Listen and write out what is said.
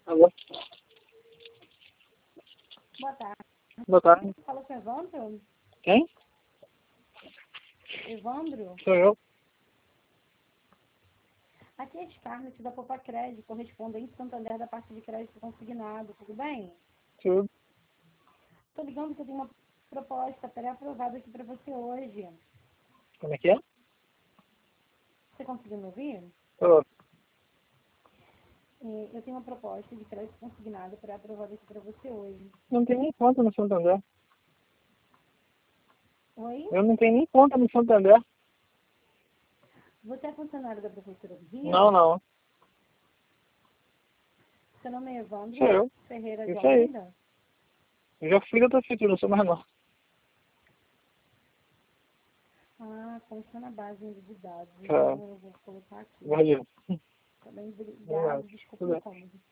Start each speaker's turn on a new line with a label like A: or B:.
A: Alô?
B: Boa tarde.
A: Boa tarde.
B: Fala com o Evandro?
A: Quem?
B: Evandro?
A: Sou eu.
B: Aqui é Scarlett da Popa Crédito, correspondente Santander da parte de crédito consignado. Tudo bem?
A: Tudo.
B: Estou ligando que eu tenho uma proposta pré-aprovada aqui para você hoje.
A: Como é que é?
B: Você conseguiu me ouvir?
A: Tô.
B: Eu tenho uma proposta de crédito consignado pré-aprovada aqui para você hoje.
A: Não tem nem conta no Santander.
B: Oi?
A: Eu não tenho nem conta no Santander.
B: Você é funcionário da Prefeitura do Rio?
A: Não, não.
B: Seu nome é Evandro
A: Sou eu.
B: Ferreira de
A: Isso aí.
B: Almeida?
A: Eu já fui da prefeitura, não sou mais não.
B: Ah, consta na base ainda de dados.
A: Tá.
B: Então eu vou colocar aqui.
A: Valeu.
B: Tá bem?
A: Obrigado.
B: Obrigado. Desculpa o
A: Tudo bem.
B: incômodo.